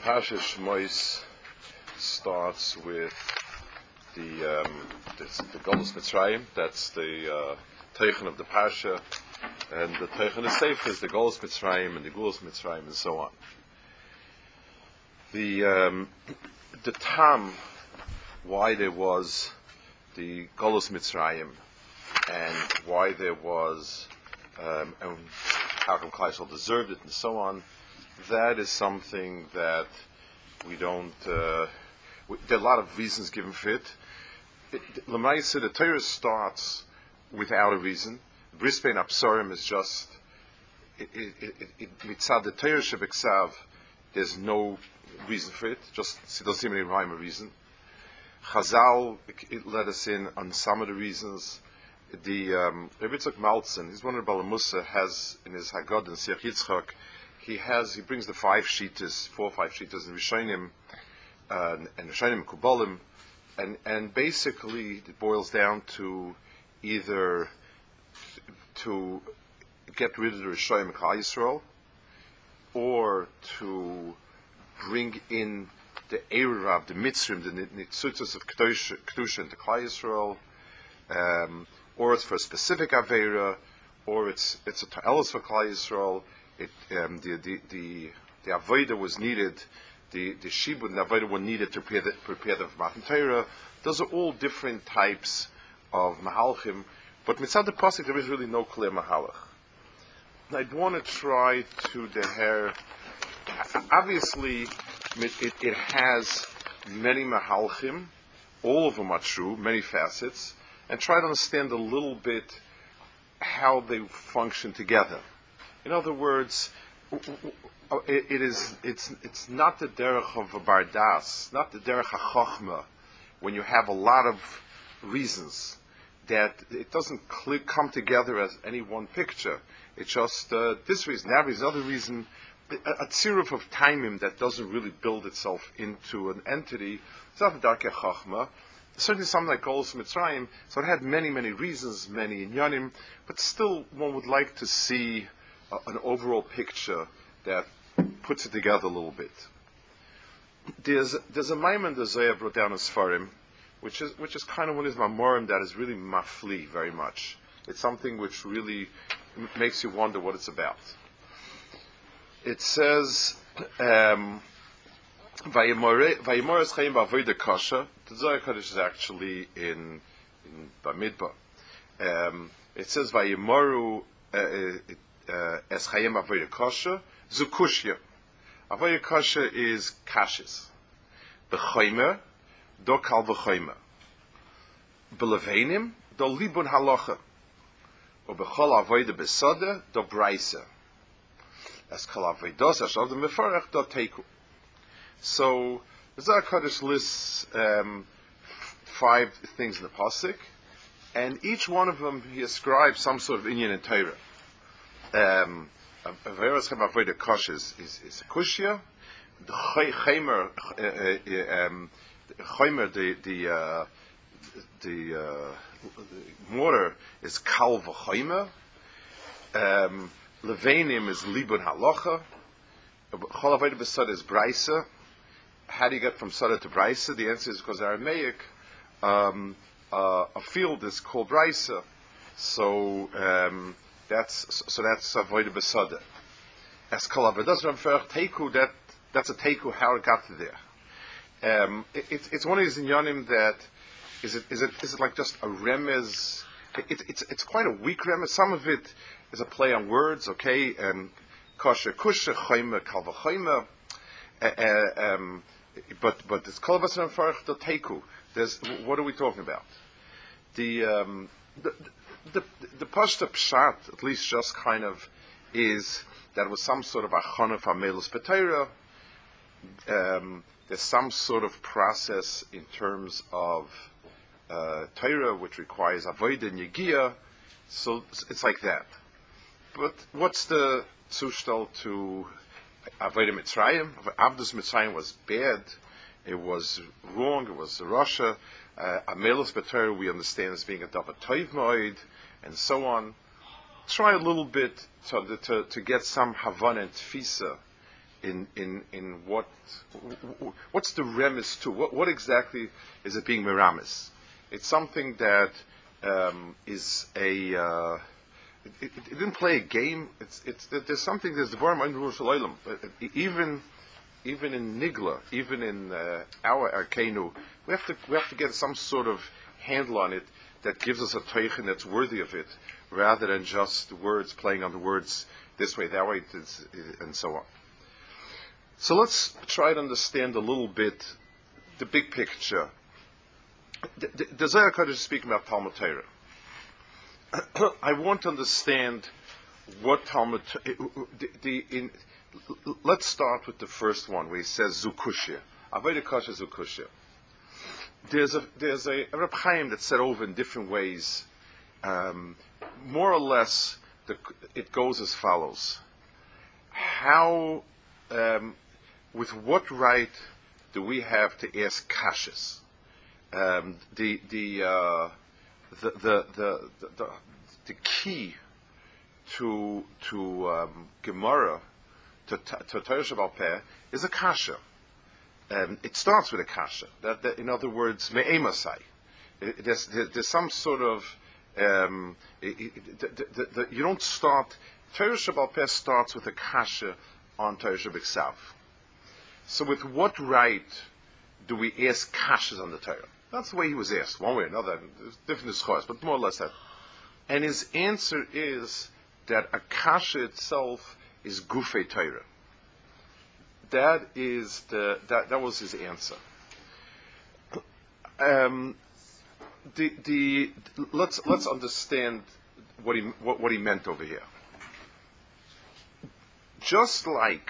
Parsha Shmois starts with the Golus Mitzrayim. That's the Teichen of the Parsha, and the Teichen of Sefer is the Golus Mitzrayim and the Golus Mitzrayim and so on. The Tam, why there was the Golus Mitzrayim and why there was and how come Klal Yisrael deserved it and so on. That is something that we don't. There are a lot of reasons given for it. L'maisa, the Torah starts without a reason. Bris Bein Absorim is just mitzad the Torah shebeksav. There's no reason for it. Just it doesn't seem any rhyme or reason. Chazal let us in on some of the reasons. The Rebbe Yitzchak Maltzin, he's one of the Balamusa, has in his Haggadah in Siach Yitzchak. He brings the 4 or 5 shitas in Rishonim and Rishonim Kubalim, and basically it boils down to either to get rid of the Rishonim Klal Yisrael, or to bring in the Eirav, the Mitzrim, the Nitzutzos of Kedusha into Klal Yisrael, or it's for a specific Aveira, or it's a Ta'elos for Klal Yisrael. The avodah was needed, the shibud and the avodah were needed to prepare the Matan Torah. Those are all different types of mahalchim, but mitzad the pasuk there is really no clear mahalach. I'd want to try to deher. Obviously, it has many mahalchim, all of them are true, many facets, and try to understand a little bit how they function together. In other words, it's not the derech of a bardas, not the derech ha-chochma, when you have a lot of reasons that it doesn't come together as any one picture. It's just this reason, that reason, other reason, a tziruf of timing that doesn't really build itself into an entity. It's not the darkei chochma. Certainly something like Golus Mitzrayim, so it had many, many reasons, many inyanim, but still one would like to see an overall picture that puts it together a little bit. There's a maimon the Zohar brought down as Sfarim, which is kind of one of his mamorim that is really mafli very much. It's something which really makes you wonder what it's about. It says, Vayimor Eschayim B'Avodah Kasha. The Zohar Kodesh is actually in Bamidbar. It says Vayimoru Eschayim Avodah Kasha Zukushya. Avodah Kasha is kashis. B'choymer do kal v'choymer. B'levenim do libun halacha. O b'chol avodah b'soda do braisa. As kal avodos ashav do mefarach do teiku. So the Zohar Kodesh lists 5 things in the pasuk, and each one of them he ascribes some sort of inyan in Torah. Averas Chem Avodah Kasha is a kushya. The chaymer, the mortar is kal v'chaymer. Levenim is libun halacha. Chol avodah b'soda is braisa. How do you get from soda to braisa? The answer is because Aramaic, a field is called braisa. So that's avodah b'soda. As kol avodas ramferach teiku, that's a teiku how it got to there. It's one of these inyanim that is it like just a remez? It's quite a weak remez. Some of it is a play on words, okay, and kosher kusha chayma kal v'chayma. But it's kol avodas ramferach the teiku. What are we talking about? The pashta pshat, at least just kind of, is that it was some sort of achana for melus b'Torah. There's some sort of process in terms of Torah which requires avodah and yegiyah, so it's like that. But what's the zushtal to avodah Mitzrayim? Avdus Mitzrayim was bad. It was wrong. It was Russia. Melus b'Torah we understand as being a davar toiv moed, and so on. Try a little bit to get some Havana and Tfisa in what's the remes to what exactly is it being meramis? It's something that is a it didn't play a game. There's something. There's the Dvarim in Yerushalayim. Even in Nigla, even in our Arkenu, we have to get some sort of handle on it that gives us a teichen that's worthy of it, rather than just words playing on the words this way, that way, and so on. So let's try to understand a little bit the big picture. The Zohar Kodesh is speaking about Talmud Torah. I want to understand what Talmud. Let's start with the first one, where he says Zukushya. Avodah Kasha Zukushya. There's a Reb Chaim that said over in different ways. More or less, it goes as follows: how, with what right do we have to ask kashas? The key to Gemara, to Torah Sheba'al Peh, is a kasha. It starts with a kasha. That in other words, me'emasai. There's some sort of you don't start. Torah Sheba'al Peh starts with a kasha on Torah Shebiksav. So with what right do we ask kashas on the Torah? That's the way he was asked, one way or another. Different schos, but more or less that. And his answer is that a kasha itself is gufei Torah. That was his answer. Let's understand what he meant over here. Just like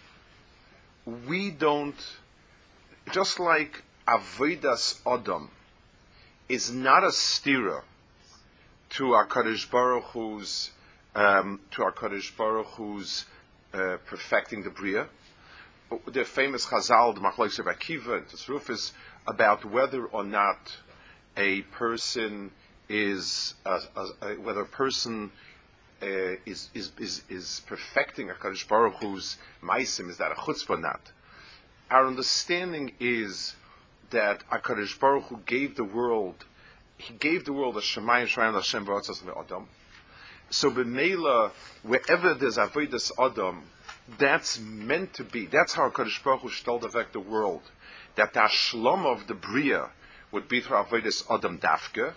Avodas Adam is not a stira to our Kadosh Baruch Hu's perfecting the Bria. The famous Chazal, the Machlokes of Akiva and Tosruf, is about whether or not a person is perfecting a Kadosh Baruch Hu's maisim. Is that a chutzpah or not? Our understanding is that HaKadosh Baruch Hu gave the world a Shemayim Shemaim Hashem V'Atzos Ve'Adam. So b'meila, wherever there's Avodas Adam, that's meant to be. That's how HaKadosh Baruch Hu shtoldavek the world. That the Shlom of the Bria would be through Avodas Adam Dafke.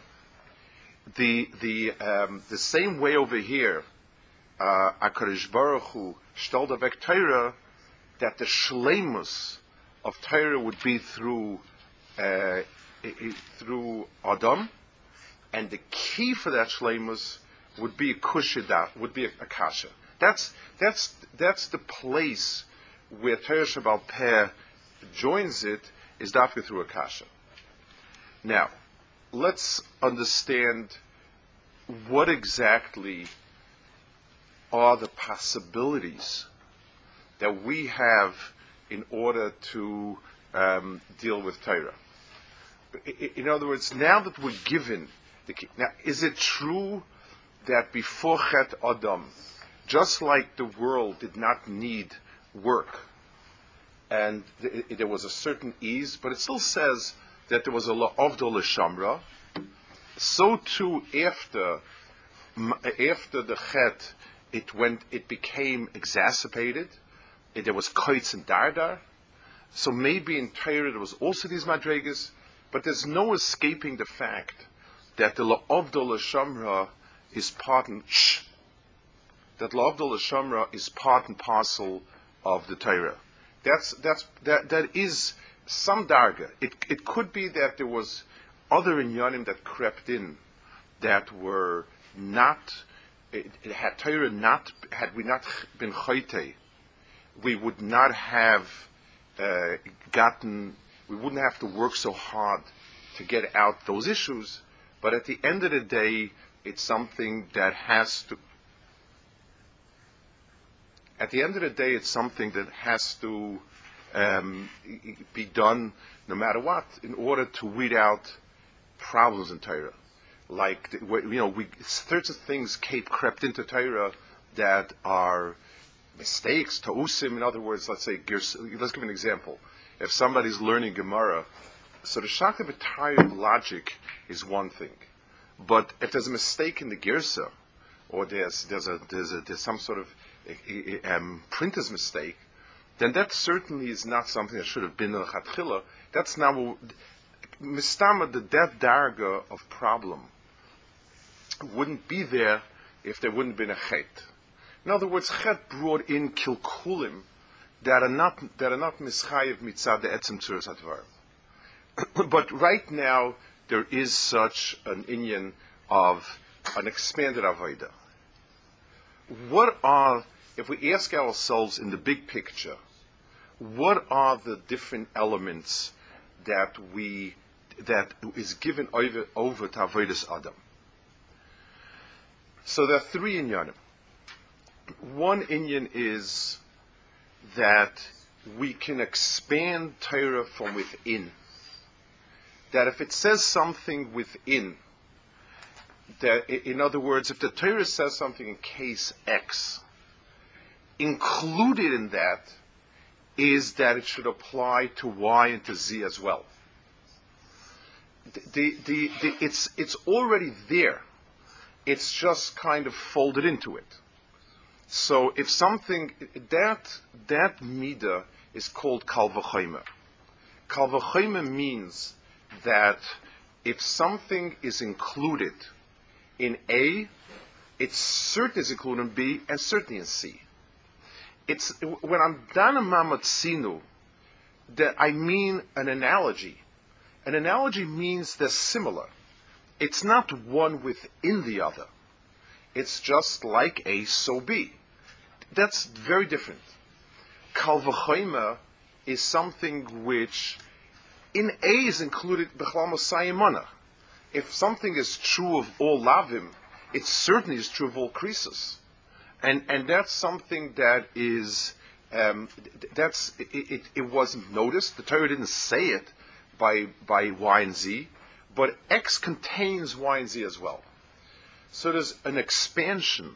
The same way over here, HaKadosh Baruch Hu shtoldavek Torah, that the shleimus of Torah would be through Adam, and the key for that shleimus would be a kushida, would be a kasha. That's the place where Torah Sheba'al Peh joins it, is dafka through a kasha. Now, let's understand what exactly are the possibilities that we have in order to deal with Torah. In other words, now that we're given the key, now is it true that before Chet Adam, just like the world did not need work, and there was a certain ease, but it still says that there was a la'avdol l'shamra, so too after the Chet, it became exacerbated. There was koitz and dardar. So maybe in Torah there was also these madregas, but there's no escaping the fact that the la'avdol l'shamra is part and parcel of the Torah. That is some darga. It could be that there was other inyanim that crept in that were not. Had Torah not, had we not been chaytei, we would not have we wouldn't have to work so hard to get out those issues. But at the end of the day, it's something that has to. At the end of the day, it's something that has to be done no matter what in order to weed out problems in Torah. Like certain things crept into Torah that mistakes, ta'usim, in other words, let's say, let's give an example. If somebody's learning Gemara, so the shakta b'tayr logic is one thing. But if there's a mistake in the girsa, or there's some sort of printer's mistake, then that certainly is not something that should have been in the chatchila. That's now mistama, that darga of problem wouldn't be there if there wouldn't have been a chet. In other words, chet brought in kilkulim that are not mischayev mitzad the etzem tzuras advar. But right now there is such an inyan of an expanded avodah. If we ask ourselves in the big picture, what are the different elements that is given over to avodas adam? So there are three inyanim. One inyan is that we can expand Torah from within. That if it says something within, that in other words, if the Torah says something in case X, included in that is that it should apply to Y and to Z as well. It's already there. It's just kind of folded into it. So if something, that midah is called kal v'chomer. Kal v'chomer means that if something is included in A, it certainly is included in B, and certainly in C. It's when I'm dana mamatzinu, that I mean an analogy. An analogy means they're similar. It's not one within the other. It's just like A, so B. That's very different. Kal v'chomer is something which in A is included b'chlal mosayimana. If something is true of all lavim, it certainly is true of all krisos. And that's something that is, it wasn't noticed. The Torah didn't say it by Y and Z, but X contains Y and Z as well. So there's an expansion.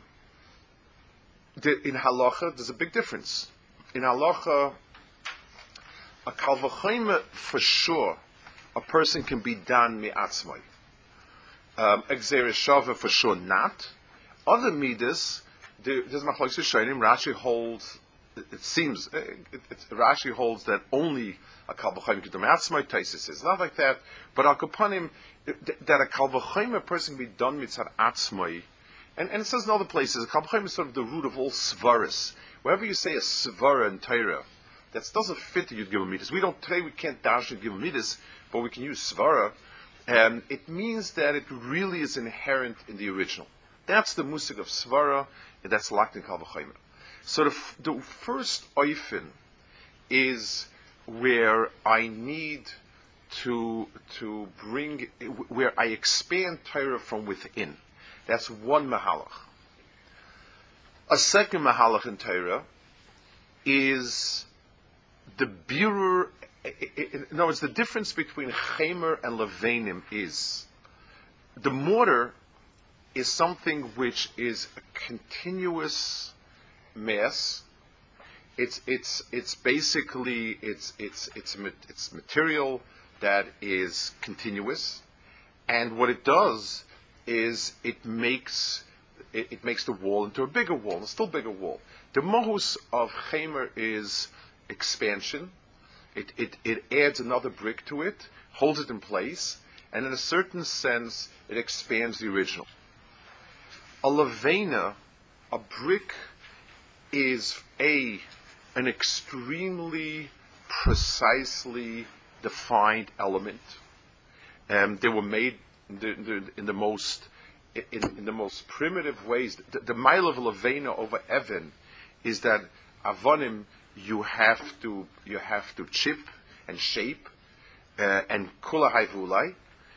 In halacha, there's a big difference. In halacha, a kal v'chomer, for sure, a person can be dan mi'atzmai. Exeris shava, for sure not. Other midas, there's machlokes rishonim. Rashi holds, it seems, Rashi holds that only a kal v'chomer can do mi'atzmai. Taisus says not like that, but al kapanim, that a kal v'chomer person can be done mitzad atzmai. And it says in other places, a kal v'chomer is sort of the root of all svaras. Wherever you say a svara in Torah, that doesn't fit the Yud Gimel Midas. We can't dash Yud Gimel Midas, but we can use svara. It means that it really is inherent in the original. That's the musig of svara, and that's locked in kal v'chomer. So the first oifen is where I need to bring, where I expand Torah from within. That's one mahalach. A second mahalach in Torah is the birur. In other words, the difference between chemer and levanim is the mortar is something which is a continuous mass. It's basically it's material that is continuous, and what it does is it makes the wall into a bigger wall, a still bigger wall. The mohus of chemer is expansion. It adds another brick to it, holds it in place, and in a certain sense, it expands the original. A levena, a brick, is an extremely precisely defined element. They were made in the most primitive ways. The mile of levena over Evan is that avonim you have to chip and shape and kula hayvulai.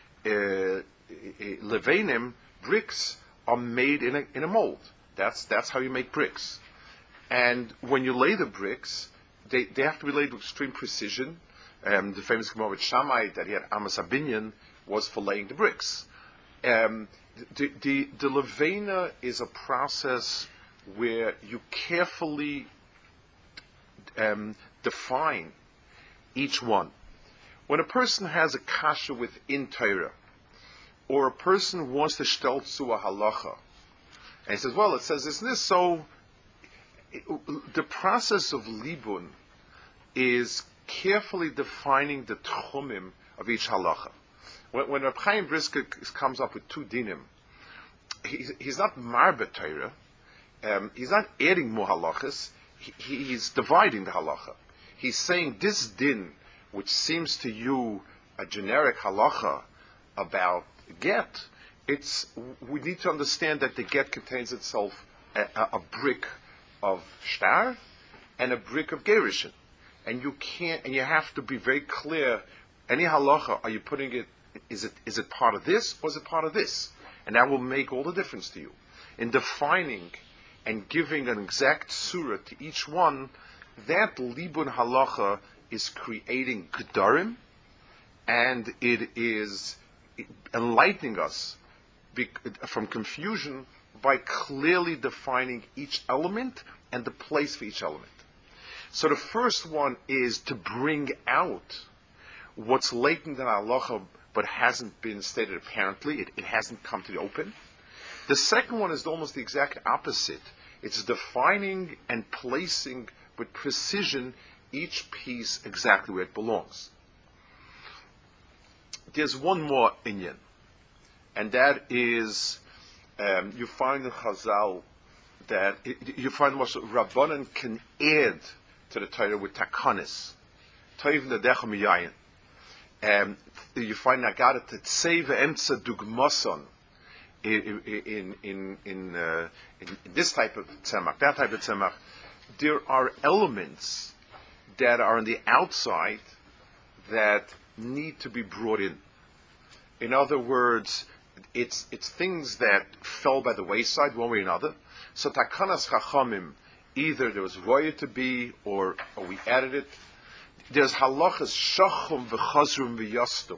Levanim, bricks, are made in a mold. That's how you make bricks. And when you lay the bricks, they have to be laid with extreme precision. The famous Gemara with Shammai that he had Amos Abinyan was for laying the bricks. The levena is a process where you carefully define each one. When a person has a kasha within Torah, or a person wants to shtel to a halacha, and he says, well, it says this, so the process of libun is carefully defining the tchumim of each halacha. When Reb Chaim Brisker comes up with two dinim, he's not marbe Torah, he's not adding more halachas, he's dividing the halacha. He's saying this din, which seems to you a generic halacha about get, we need to understand that the get contains itself a brick of shtar and a brick of gerushin, and you have to be very clear. Any halacha, are you putting it? Is it part of this or is it part of this? And that will make all the difference to you in defining and giving an exact surah to each one. That libun halacha is creating gedarim, and it is enlightening us from confusion by clearly defining each element and the place for each element. So the first one is to bring out what's latent in halacha but hasn't been stated apparently. It hasn't come to the open. The second one is almost the exact opposite. It's defining and placing with precision each piece exactly where it belongs. There's one more inyan, and that is you find in Chazal that you find what Rabbanan can add to the Torah with takanis. Toiv nedecha miyayin. You find Nagada Tetzei ve'emtza dugmason in this type of tzemach, that type of tzemach. There are elements that are on the outside that need to be brought in. In other words, it's things that fell by the wayside one way or another. So takanas chachamim, either there was roya to be or we added it. There's halachas shachum v'chazrum v'yastum.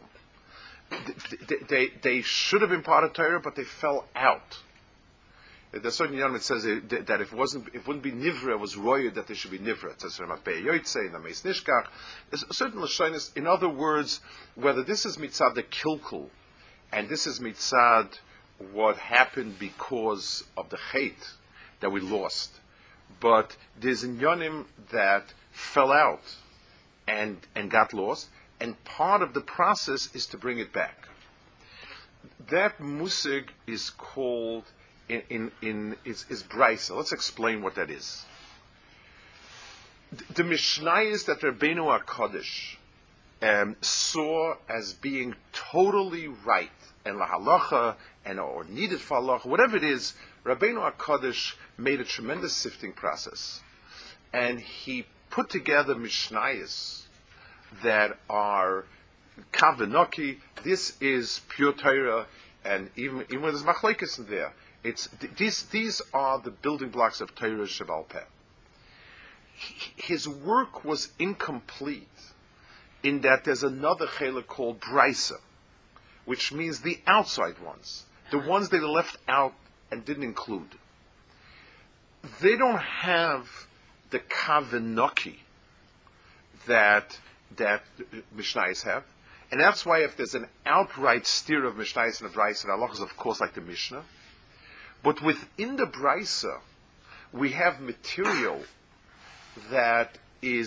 They should have been part of Torah, but they fell out. There's certain yom that says that if it wouldn't be nivra, it was roya that they should be nivra. It says Ramat Bei Yotzei in the Meis Nishkach. There's certain lashonis. In other words, whether this is mitzad the kilkul, and this is mitzad what happened because of the chait that we lost, but there's inyanim that fell out and got lost, and part of the process is to bring it back. That musig is called is brisa. Let's explain what that is. The Mishnayos that Rabbeinu HaKadosh saw as being totally right and lahalacha and or needed for halacha, whatever it is, Rabbeinu HaKadosh made a tremendous sifting process, and he put together Mishnayos that are kavenoki. This is pure Torah, and even when there's machlekes in there, these are the building blocks of Torah Shebal Peh. His work was incomplete in that there's another chelik called brisa, which means the outside ones, the ones they left out and didn't include. They don't have the kavenoki that Mishnayos have, and that's why if there's an outright steer of Mishnayos and a brisa, and Allah is of course like the Mishnah, but within the brisa we have material that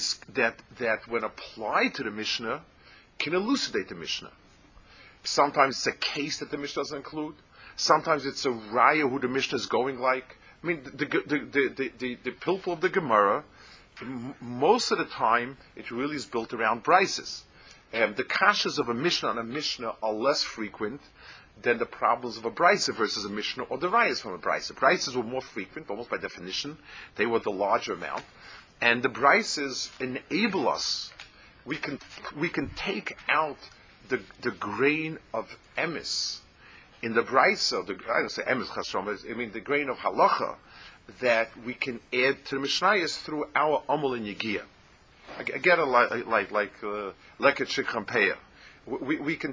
when applied to the Mishnah can elucidate the Mishnah. Sometimes it's a case that the Mishnah doesn't include. Sometimes it's a raya who the Mishnah is going like. I mean, the pilpul of the Gemara, most of the time, it really is built around brises. The kashas of a Mishnah and a Mishnah are less frequent than the problems of a brisa versus a Mishnah or the rayas from a brisa. Brises were more frequent, almost by definition. They were the larger amount. And the brises enable us. We can take out the grain of emes in the brisa. I don't say emes chasrom, I mean the grain of halacha that we can add to the Mishnayos through our amol and yigiyah. Again, like leket shikrampeya. We can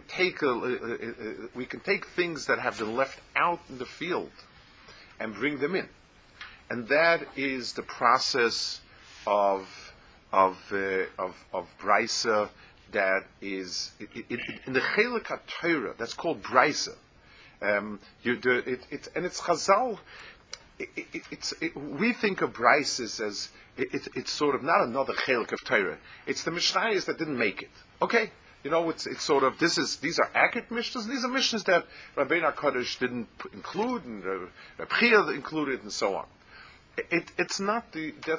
take things that have been left out in the field and bring them in, and that is the process of of Brisa that is in the Chelik HaTorah. That's called Brisa. And it's Chazal. We think of Brises as it's sort of not another Chelik of Torah. It's the Mishnayos that didn't make it. Okay, it's sort of these are accurate Mishnahs. And these are Mishnahs that Rabbeinu HaKadosh didn't include, and Reb Chia included, and so on. It's not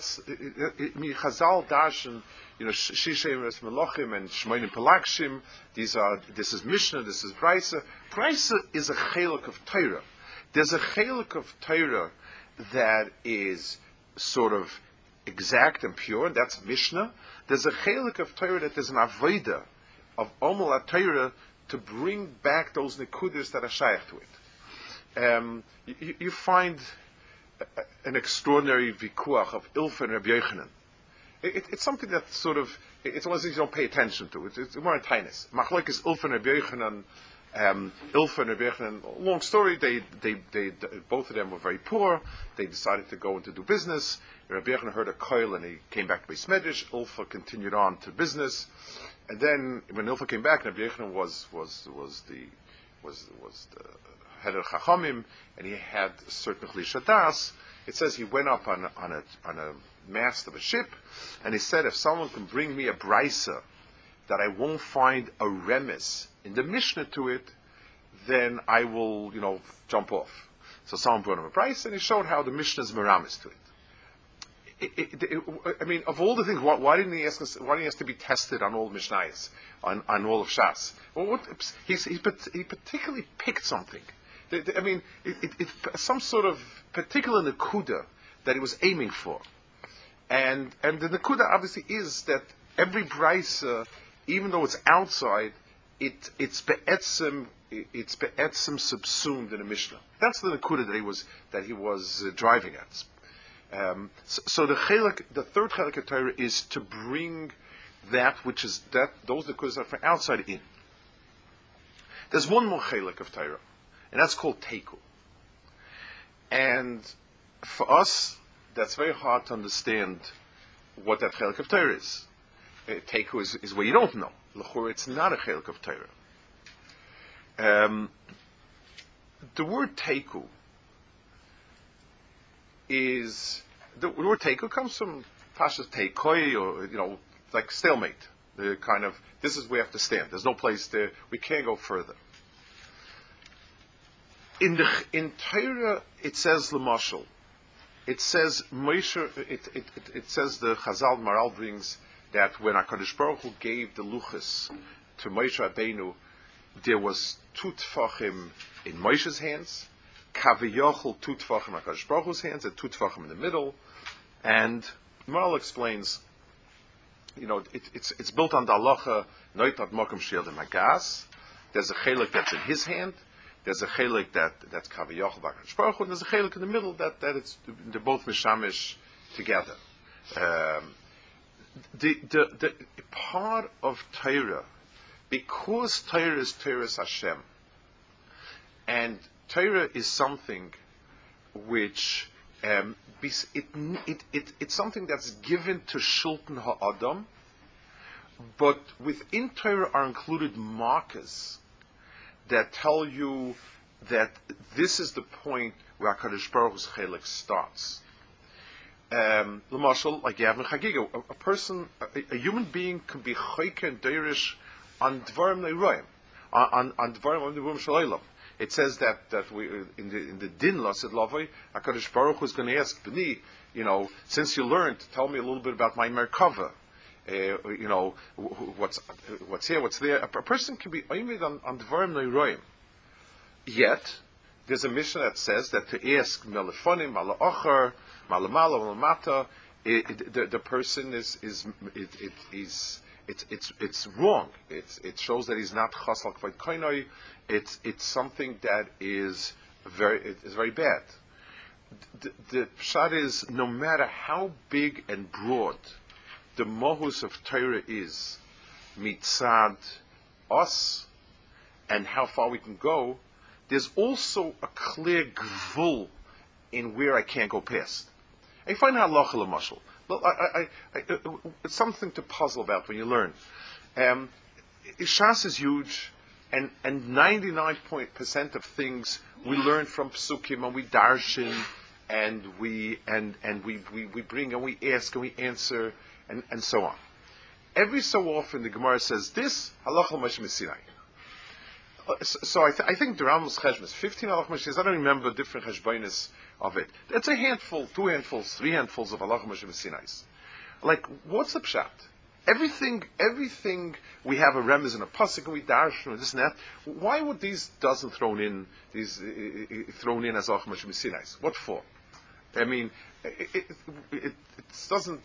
Chazal Darshan, Shishem Res Melochim and Shmonim Pelakshim. This is Mishnah, this is Brisa. Brisa is a chelik of Torah. There's a chelik of Torah that is sort of exact and pure, and that's Mishnah. There's a chelik of Torah that is an avodah of Omel HaTorah to bring back those nekudas that are shaykh to it. You find an extraordinary vikuach of Ilfa and Rabbi Yochanan. It's something that sort of, it's one of the things you don't pay attention to. It's more in tinus. Machlokes Ilfa and Rabbi Yochanan, Ilfa and Rabbi Yochanan, long story, they both of them were very poor. They decided to go and to do business. Rabbi Yochanan heard a koil and he came back to Beis Medrash. Ilfa continued on to business. And then when Ilfa came back, Rabbi Yochanan was the head of Chachamim, and he had certain Chlisha Das. It says he went up on a mast of a ship, and he said, if someone can bring me a brisa that I won't find a remes in the Mishnah to it, then I will, jump off. So someone brought him a brisa, and he showed how the Mishnah is meramis to it. I mean, of all the things, why didn't he ask us? Why didn't he ask to be tested on all Mishnayos, on all of Shas? Well, he particularly picked something. I mean, some sort of particular nekuda that he was aiming for, and the nekuda obviously is that every brisa, even though it's outside, it's be'etzim subsumed in a Mishnah. That's the nekuda that he was driving at. So the third chelik of Torah is to bring that which is those nekudas are from outside in. There's one more chelik of Torah, and that's called Teiku. And for us, that's very hard to understand what that chelik of Torah is. Teiku is where you don't know. L'chora, it's not a chelik of Torah. The word Teiku the word Teiku comes from Pashas Teikoi, or like stalemate. The kind of, this is where we have to stand. There's no place there. We can't go further. In Torah, it says Lamashal. It says Moshe. It says the Chazal Maral brings that when HaKadosh Baruch Hu gave the luchas to Moshe Rabbeinu, there was two tefachim in Moshe's hands, Kaviyochel two tefachim in HaKadosh Baruch Hu's hands, and two tefachim in the middle. And Maral explains, it's built on the halacha Noitat Mokum Shield and Magas. There's a chelik that's in his hand. There's a chelik that's Kaviyochel HaKadosh Baruch Hu, and there's a chelik in the middle they're both mishamish together. The part of Torah, because Torah is Torah's Hashem, and Torah is something which it's something that's given to Shultan Ha'adam, but within Torah are included markers that tell you that this is the point where HaKadosh Baruch Hu's chelik starts. L'mashal, like you have in Chagiga, a person, a human being can be choyke and deirish on dvarim neiroim, on dvarim nevuim shalaylam. It says that we in the din lasid lavoi, HaKadosh Baruch Hu is going to ask B'ni, since you learned, tell me a little bit about my merkava. What's here, what's there. A person can be oimid on dvarim neiroim. Yet there's a mission that says that to ask melefonim, mala'achar, malamala, malamata, the person is it's wrong. It shows that he's not chasal k'vayt koinoi. It's something that is very bad. The pshat is, no matter how big and broad the mohus of Torah is, mitzad us, and how far we can go, there's also a clear gvul in where I can't go past. I find halacha l'mashal. Well, it's something to puzzle about when you learn. Shas is huge, and 99% of things we learn from psukim and we darshan, and we bring and we ask and we answer and so on. Every so often the Gemara says this halacha Moshe Sinai. So I think the Rambam's cheshbon is 15 halacha Moshe. I don't remember different cheshbonis of it. It's a handful, 2 handfuls, 3 handfuls of halacha Moshe Sinai. Like, what's the pshat? Everything we have a remez and a pasuk and we darshan and this and that. Why would these dozen thrown in as halacha Moshe Sinai? What for? I mean, it doesn't.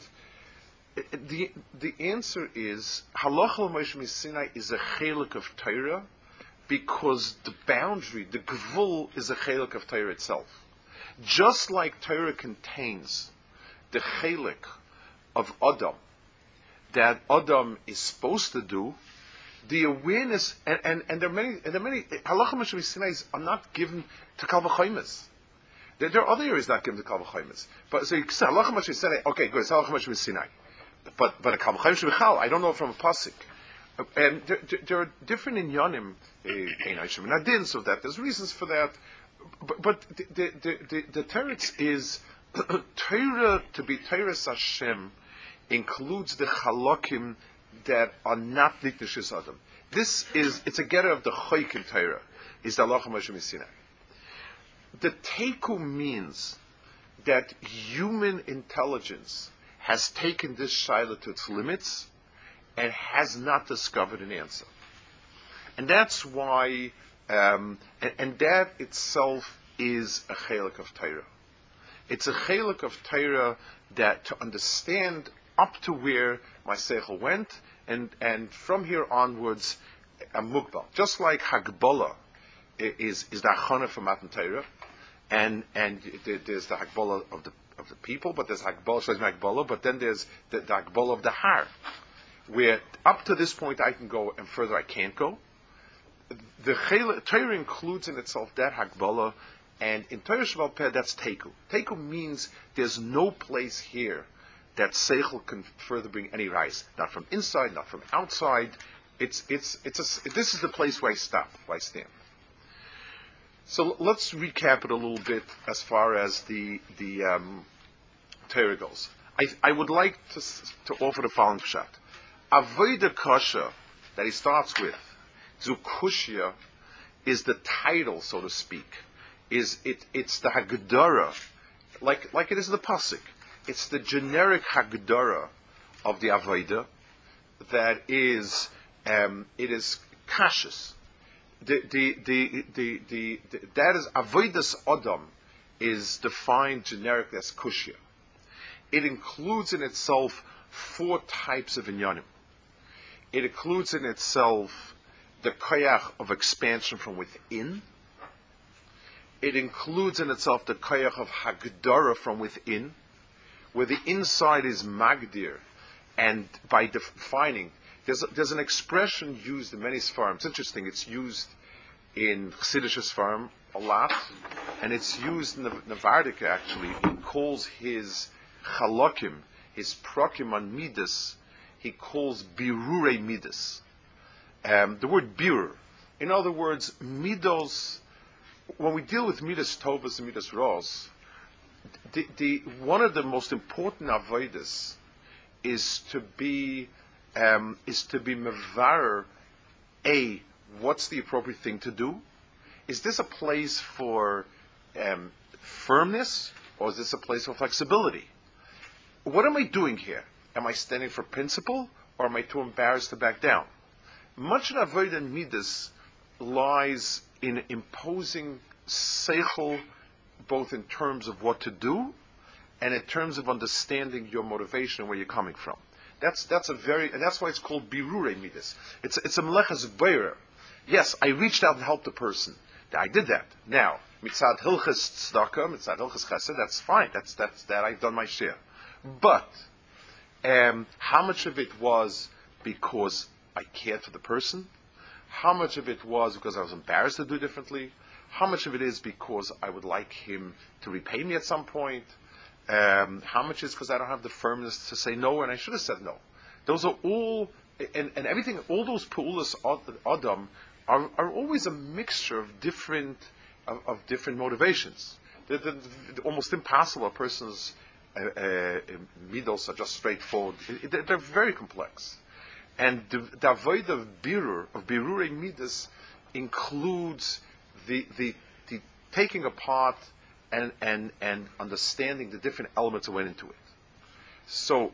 The answer is halacha Moshe Sinai is a chelik of Torah because the boundary, the gvul, is a chelik of Torah itself. Just like Torah contains the chelik of Adam that Adam is supposed to do, the awareness and there are many halacha Moshe Sinai are not given to Kal V'chomes. There are other areas not given to Kal V'chomes. But so you say halacha Moshe Sinai, okay, good, it's halacha Moshe Sinai. But a Kal V'chomes Shemichal, I don't know from a pasuk. And there are different inyanim, nadin, so that there's reasons for that. But the teretz is Torah, to be Torah Hashem includes the halakim that are not nikdashis adam. It's a getter of the choik in Torah, is the halacha Moshe Sinai. The teku means that human intelligence has taken this shaila to its limits and has not discovered an answer. And that's why, and that itself is a chelik of Torah. It's a chelik of Torah that to understand up to where my seichel went, and from here onwards, a mugbal. Just like Hagbala is the achana for Matan Torah, and there's the Hagbala of the people, but there's Hagbala, but then there's the Hagbala of the Har, where up to this point I can go and further I can't go. The Torah includes in itself that Hagbala, and in Torah Shebal Peh that's Teku. Teku means there's no place here that Seichel can further bring any rise. Not from inside, not from outside. This is the place where I stop, where I stand. So let's recap it a little bit as far as the Torah goes. I would like to offer the following pshat. Avodah Kasha that he starts with, Zukushya, is the title, so to speak. It's the Hagdara, like it is the pasuk. It's the generic Hagdara of the Avodah that is it is kashus. That is Avodas Adam is defined generically as kushya. It includes in itself 4 types of inyanim. It includes in itself the koyach of expansion from within. It includes in itself the koyach of hagdara from within, where the inside is magdir, and by defining, there's an expression used in many Sfarim. It's interesting. It's used in Chassidish Sfarim a lot, and it's used in the Navardika actually. He calls his chalakim, his prokim on midas, he calls birure midas. The word birur. In other words, midos. When we deal with midas tovas and midas ros, one of the most important avodas is to be mevarer. What's the appropriate thing to do? Is this a place for firmness, or is this a place for flexibility? What am I doing here? Am I standing for principle, or am I too embarrassed to back down? Much of avodah and midas lies in imposing seichel, both in terms of what to do and in terms of understanding your motivation and where you're coming from. That's why it's called birure midas. It's a melechas beira. Yes, I reached out and helped the person. I did that. Now, mitzad hilchas tzedakah, mitzad hilchas chesed, that's fine. That's that I've done my share. But how much of it was because I cared for the person? How much of it was because I was embarrassed to do differently? How much of it is because I would like him to repay me at some point? How much is because I don't have the firmness to say no, and I should have said no. Those are all, and everything, all those pu'ulas adam are always a mixture of different motivations. They're almost impossible. A person's midos are just straightforward. They're very complex. And the avoid of birurei midas, includes the taking apart and understanding the different elements that went into it. So,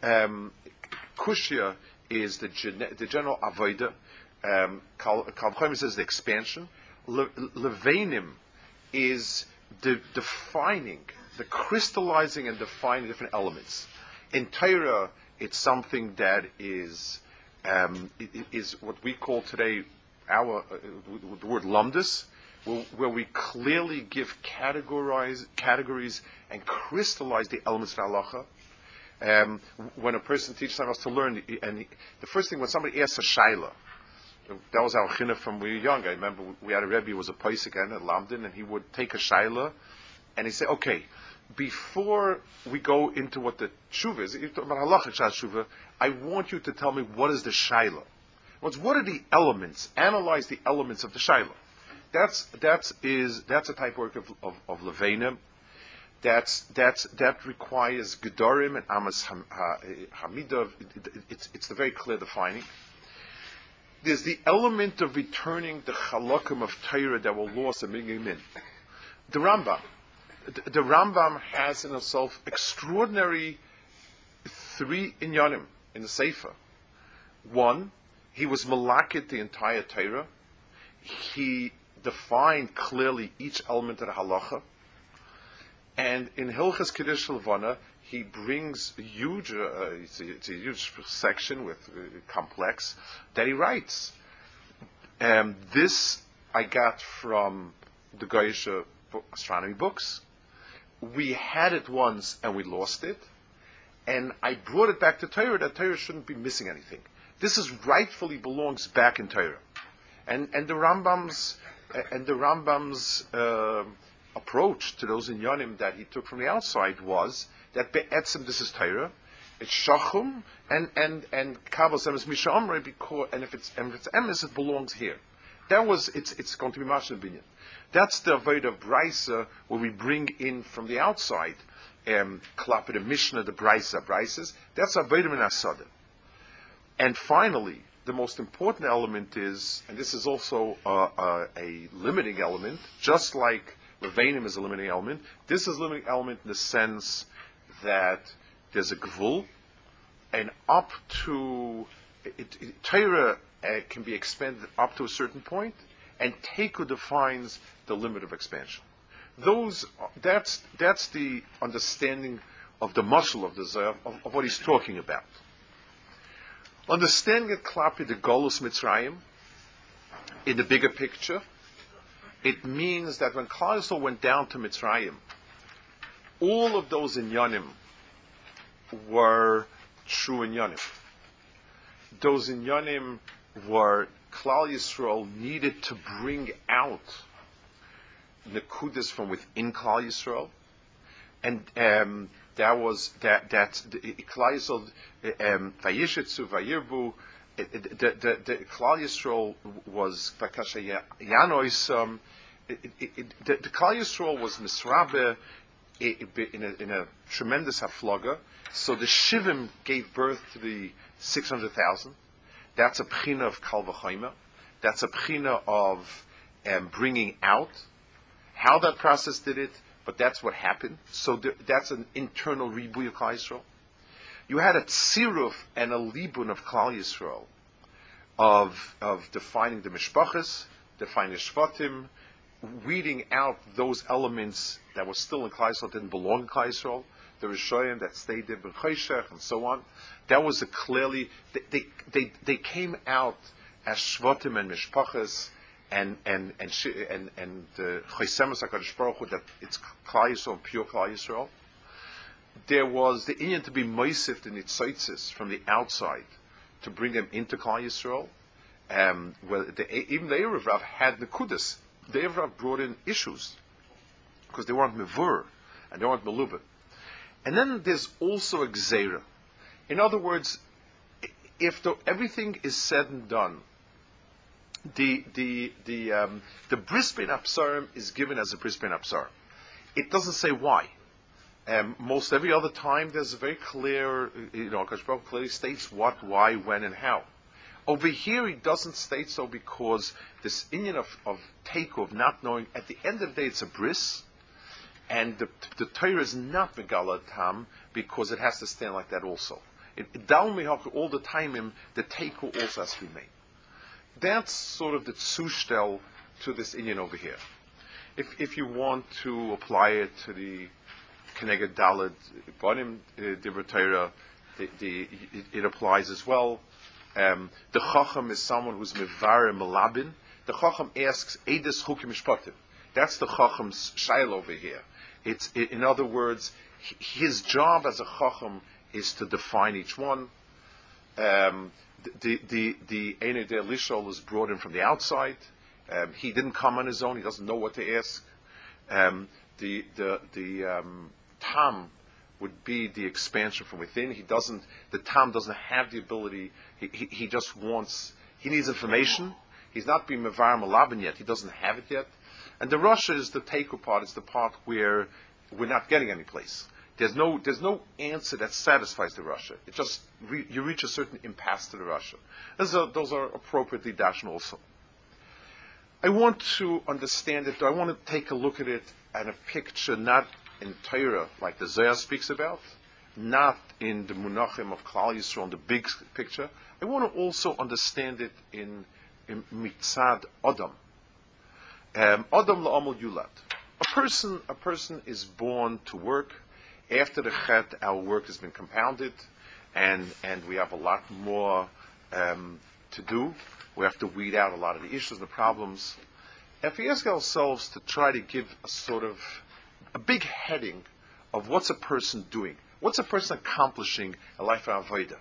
kushya is the general avoida. Kal V'chomer says the expansion. Levanim is the defining, the crystallizing and defining different elements. In Torah, it's something that is what we call today the word lumdus, where we clearly give categories and crystallize the elements of halacha. When a person teaches us to learn, the first thing when somebody asks a shaila, that was our chinuch from when we were young. I remember we had a rebbe who was a paisik and at Lamdin, and he would take a shaila, and he'd say, okay, before we go into what the tshuva is, about halacha tshuva, I want you to tell me what is the shaila. What are the elements? Analyze the elements of the shaila. That's a type work of Levanim. That requires gedorim and amas hamidah. It's the very clear defining. There's the element of returning the chalakim of Torah that were lost and bringing them in. The Rambam has in himself extraordinary 3 inyanim in the Sefer. 1, he was malakit the entire Torah. He defined clearly each element of the halacha. And in Hilchas Kiddush Levana, he brings a huge, it's a huge section with complex, that he writes. This I got from the Goyish astronomy books. We had it once and we lost it. And I brought it back to Torah, that Torah shouldn't be missing anything. This rightfully belongs back in Torah. And the Rambam's approach to those inyanim that he took from the outside was that be'etzim this is Torah, it's shachum and kabbalah emes misha amrei, because and if it's emes it belongs here. It's going to be mashal binyan. That's the avodah of brisa where we bring in from the outside klapa the mishnah the brises. That's avodah min asada. And finally, the most important element is, and this is also a limiting element, just like Levanim is a limiting element. This is a limiting element in the sense that there's a gvul, and up to Torah can be expanded up to a certain point, and Teiku defines the limit of expansion. That's the understanding of the muscle of the Zohar, of what he's talking about. Understanding it klapi the Golus Mitzrayim in the bigger picture, it means that when Klal Yisrael went down to Mitzrayim, all of those inyanim were true inyanim. Those inyanim were Klal Yisrael needed to bring out nekudas from within Klal Yisrael, and that's Klal Yisrael vayishetzu vayirbu. The Klal Yisrael was vakasha yanois. The Klal Yisrael was misrabe in a tremendous haflaga. So the Shivim gave birth to the 600,000. That's a pchina of Kal V'chomer. That's a pchina of bringing out. How that process did it, but that's what happened. So that's an internal ribuy of Klal Yisrael. You had a tziruf and a libun of Klal Yisrael, of defining the mishpachas, defining the shvatim, weeding out those elements that were still in Klal Yisrael, didn't belong in Klal Yisrael, the Rishoyim that stayed there, Ben Choshech, and so on. That was clearly, they came out as shvatim and mishpachas, and Chosemus HaKadosh Baruch Hu, that it's Klal Yisrael, pure Klal Yisrael. There was the inyan to be moisif in Nitzaitzis from the outside to bring them into Klal Yisrael. Even the Erev Rav had Nekudas. The Erev Rav brought in issues because they weren't mevur and they weren't melubah. And then there's also a gzeira. In other words, if everything is said and done, the bris bein absarim is given as a bris bein absarim. It doesn't say why. Most every other time, there's a very clear, Akash Baruch clearly states what, why, when, and how. Over here, he doesn't state so because this inyan of teiku, of not knowing, at the end of the day, it's a bris, and the Torah is not megala tam because it has to stand like that also. Down mihaka all the time, the teiku also has to be made. That's sort of the zustel to this inyan over here. If you want to apply it to the Keneged Daled Bonim Dibur Torah, it applies as well. The Chacham is someone who's mevar melabin. The Chacham asks Eides Chukim Mishpatim. That's the Chacham's shail over here. In other words, his job as a Chacham is to define each one. The Einei De Lishol is brought in from the outside. He didn't come on his own. He doesn't know what to ask. The tam would be the expansion from within. The tam doesn't have the ability. He just wants. He needs information. He's not being mevar malabin yet. He doesn't have it yet. And the Rasha is the teiku part. Is the part where we're not getting any place. There's no answer that satisfies the Rasha. It just you reach a certain impasse to the Rasha. Those are appropriately dashed also. I want to understand it. I want to take a look at it and a picture, not in Torah like the Zohar speaks about, not in the Munachim of Klal Yisrael, the big picture. I want to also understand it in Mitzad Adam. Adam la'amul yulad. A person is born to work. After the Chet, our work has been compounded, and we have a lot more to do. We have to weed out a lot of the issues and the problems. If we ask ourselves to try to give a sort of a big heading of what's a person doing, what's a person accomplishing a life of Avodah,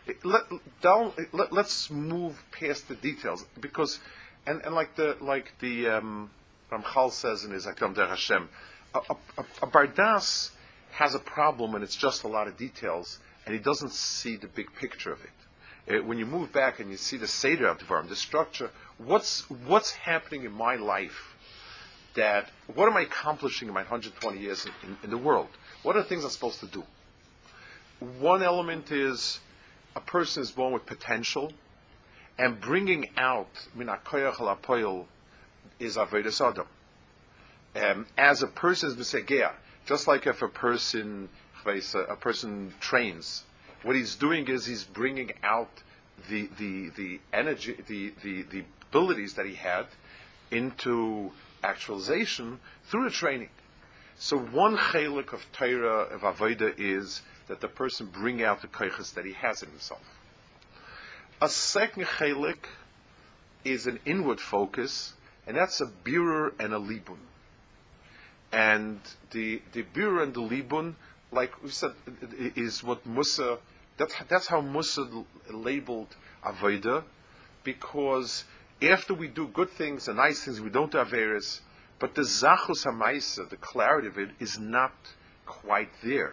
let's move past the details because, and like the Ramchal says in his Akam Der Hashem, a bardas has a problem when it's just a lot of details and he doesn't see the big picture of it. When you move back and you see the Seder of Devarim, the structure, what's happening in my life? What am I accomplishing in my 120 years in the world? What are the things I'm supposed to do? One element is a person is born with potential, and bringing out min hakoyach ha'poil is avodas adam. As a person is b'segea, just like if a person trains. What he's doing is he's bringing out the energy, the abilities that he had into actualization through the training. So one chelik of Torah, of Avodah, is that the person bring out the koiches that he has in himself. A second chelik is an inward focus, and that's a birur and a libun. And the birur and the libun, like we said, is what Musa. That's how Musa labeled Avodah, because after we do good things and nice things, we don't do Averis, but the Zachus HaMaisa, the clarity of it, is not quite there.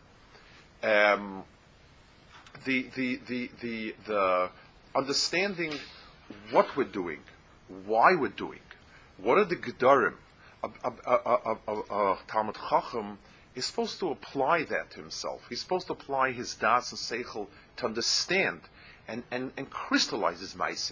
The understanding what we're doing, why we're doing, what are the Gedarim. A Talmud Chacham is supposed to apply that to himself. He's supposed to apply his das and seichel to understand and crystallize his ma'asim.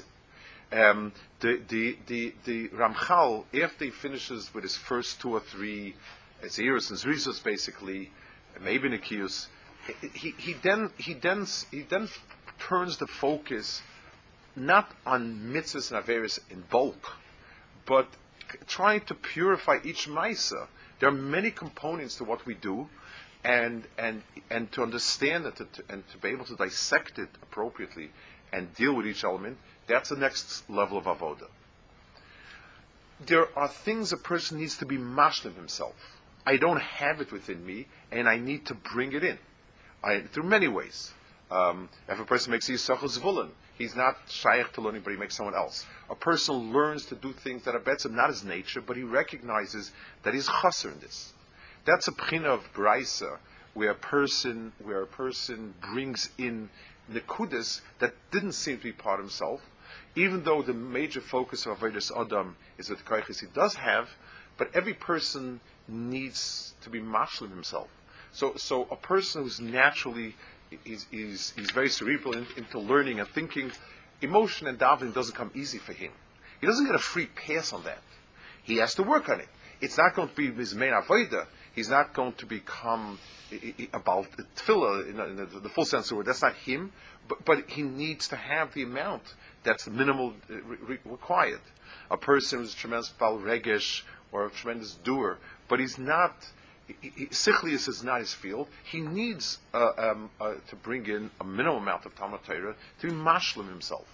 The Ramchal, after he finishes with his first 2 or 3 Zeirus and Zrizos, basically, maybe Nikius, he then turns the focus not on mitzvahs and averis in bulk, but trying to purify each ma'isa. There are many components to what we do, and to understand it and to be able to dissect it appropriately and deal with each element. That's the next level of avodah. There are things a person needs to be mashlim himself. I don't have it within me, and I need to bring it in. Through many ways. If a person makes yisachol zvulun, he's not shaykh to learning, but he makes someone else. A person learns to do things that are better, not his nature, but he recognizes that he's chaser in this. That's a pchina of braisa, where a person brings in nekudas that didn't seem to be part of himself, even though the major focus of Avodas Adam is what koiches he does have, but every person needs to be mashlim himself. So a person who's naturally is very cerebral into learning and thinking, emotion and davening doesn't come easy for him. He doesn't get a free pass on that. He has to work on it. It's not going to be his main avodah. He's not going to become about tefillah in the full sense of the word. That's not him. But he needs to have the amount that's minimal required. A person who's a tremendous bal regesh or a tremendous doer, but he's not. Sichlius is not his field. He needs to bring in a minimal amount of Talmud Torah to be mashlim himself.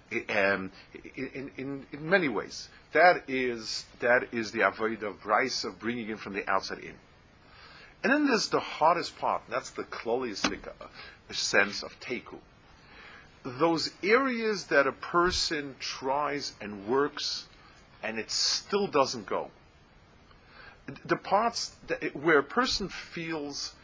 In many ways, that is the avodah of Bryce of bringing in from the outside in. And then there's the hardest part. And that's the kloliistic sense of teku. Those areas that a person tries and works, and it still doesn't go. The parts where a person feels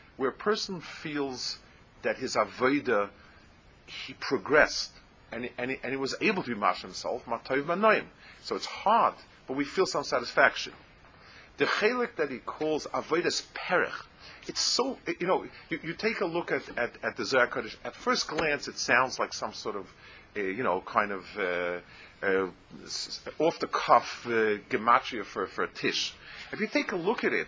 that his avodah he progressed and he was able to be mash himself, matayv manoim. So it's hard, but we feel some satisfaction. The chelik that he calls avodas perich, it's so you take a look at the Zohar Kodesh. At first glance, it sounds like some sort of kind of off the cuff gematria for a tish. If you take a look at it,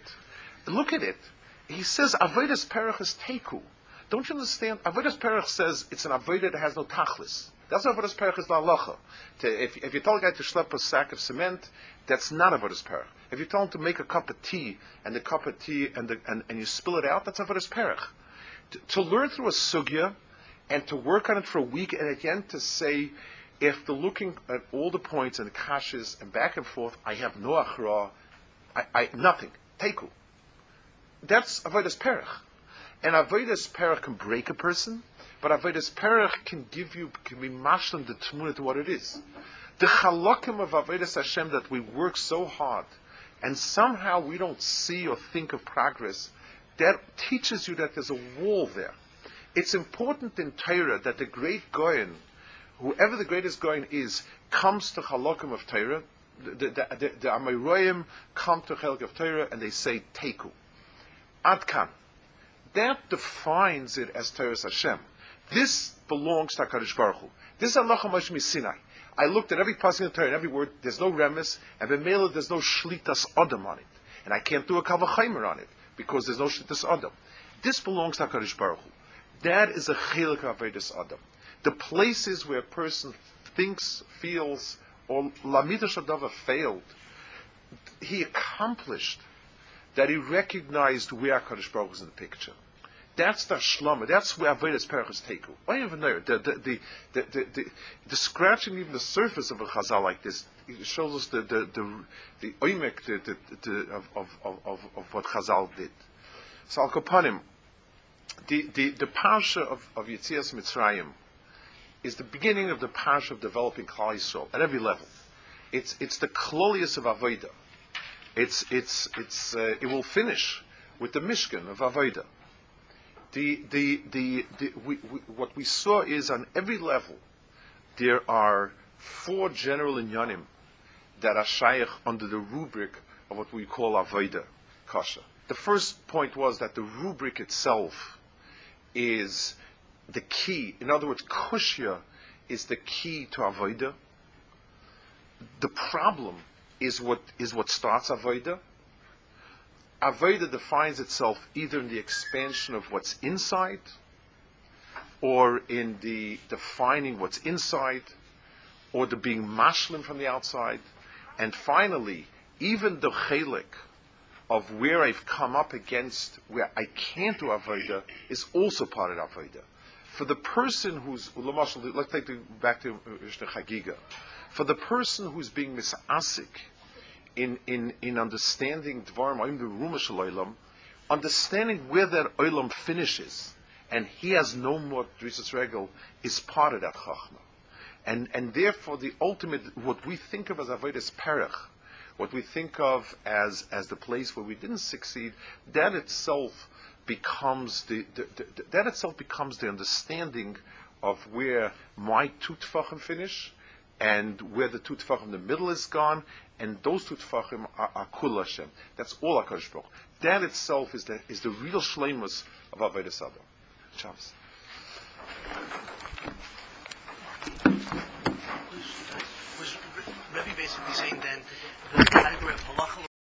he says avodas perich is teku. Don't you understand? Avodas perich says it's an avodah that has no tachlis. That's what avodas perich is la'alacha. If you tell a guy to schlep a sack of cement, that's not avodas perich. If you tell him to make a cup of tea, and the cup of tea and you spill it out, that's avodas perich. To learn through a sugya and to work on it for a week, and again to say, after looking at all the points and the kashas and back and forth, I have no achra, I nothing. Teku. That's avodas perich. And avodas perich can break a person, but avodas perich can be mashlim the tmuna to what it is. The chalokim of avodas Hashem that we work so hard, and somehow we don't see or think of progress, that teaches you that there's a wall there. It's important in Torah that the great Goyen, whoever the greatest Goyen is, comes to chalokim of Torah. The Amoraim come to Chelek of Torah and they say Teku. Adkan. That defines it as Torah Hashem. This belongs to HaKadosh Baruch Hu. This is Halacha Moshe Sinai. I looked at every passage in the Torah and every word, there's no remes, and b'meila there's no shlitas adam on it. And I can't do a kal v'chaimer on it, because there's no shlitas adam. This belongs to HaKadosh Baruch Hu. That is a chilek of Avodas Adam. The places where a person thinks, feels, or Lamida Shadava failed, he accomplished that he recognized where HaKadosh Baruch Hu is in the picture. That's the shlama. That's where Avodas Perich is taken. I don't even know. The scratching even the surface of a chazal like this shows us the oimek of what chazal did. So al kapanim, the parsha of Yetzias Mitzrayim is the beginning of the parsha of developing Klal Yisrael at every level. It's the klolius of avodah. It will finish with the Mishkan of avodah. What we saw is on every level there are four general inyanim that are shaykh under the rubric of what we call avodah kasha. The first point was that the rubric itself is the key. In other words, kushya is the key to avodah. The problem is what starts avodah. Avodah defines itself either in the expansion of what's inside, or in the defining what's inside, or the being mashlim from the outside, and finally, even the chelik of where I've come up against, where I can't do avodah, is also part of avodah. For the person who's, let's take it back to Rishna Chagiga. For the person who's being misasik in understanding Dvarim Oim Beruma Shel Olam, understanding where that Olam finishes, and he has no more Drisas Regel, is part of that Chachma. And therefore the ultimate, what we think of as Avodas Perich, what we think of as the place where we didn't succeed, that itself becomes that itself becomes the understanding of where my two tefachim finish, and where the two tefachim in the middle is gone, and those two tefachim are kul Hashem. That's all HaKadosh Baruch Hu. That itself is the real shleimus of Avodas Hashem. Shabbos. Was Rebbe basically saying then the category of halacha